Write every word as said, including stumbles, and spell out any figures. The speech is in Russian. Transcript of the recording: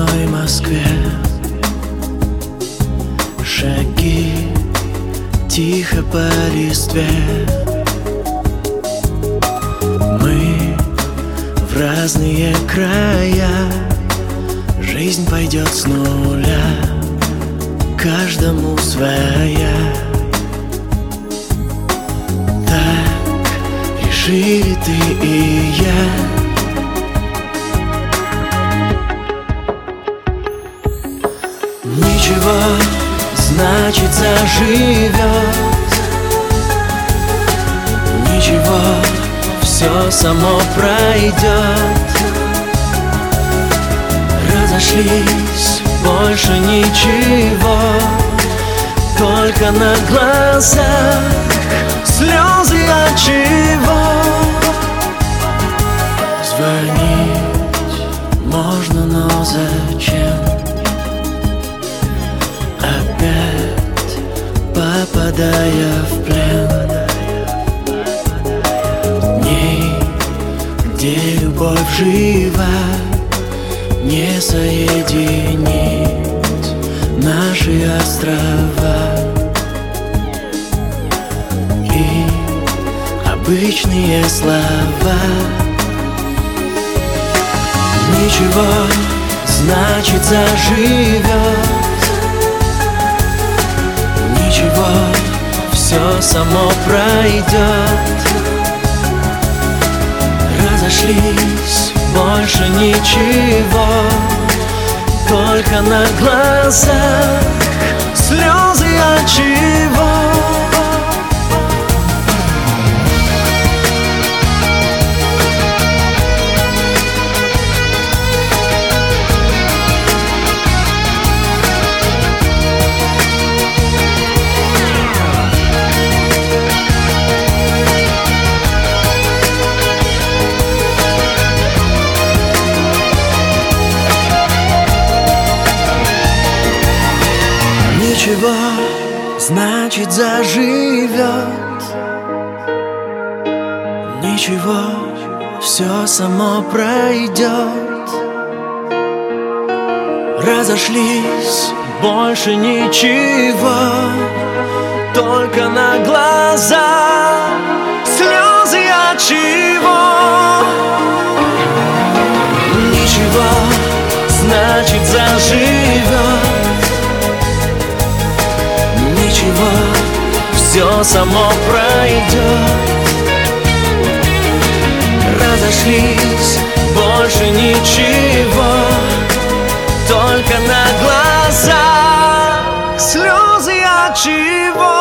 ночной Москве. Шаги тихо по листве. Мы в разные края. Жизнь пойдет с нуля, каждому своя. Так решили ты и я. Ничего, значит, заживет. Ничего, все само пройдет. Разошлись, больше ничего, только на глазах слезы от чего. Звонить можно, но зачем? Опять попадая в плен. Дней, где любовь жива, не соединить наши острова. И обычные слова. Ничего, значит, заживет. Ничего, все само пройдет. Разошлись, больше ничего, только на глазах слезы от чего. Ничего, значит, заживет. Ничего, все само пройдет. Разошлись, больше ничего, только на глаза слезы от чего. Ничего, значит, заживет. Ничего, все само пройдет. Разошлись, больше ничего, только на глазах слезы от чего.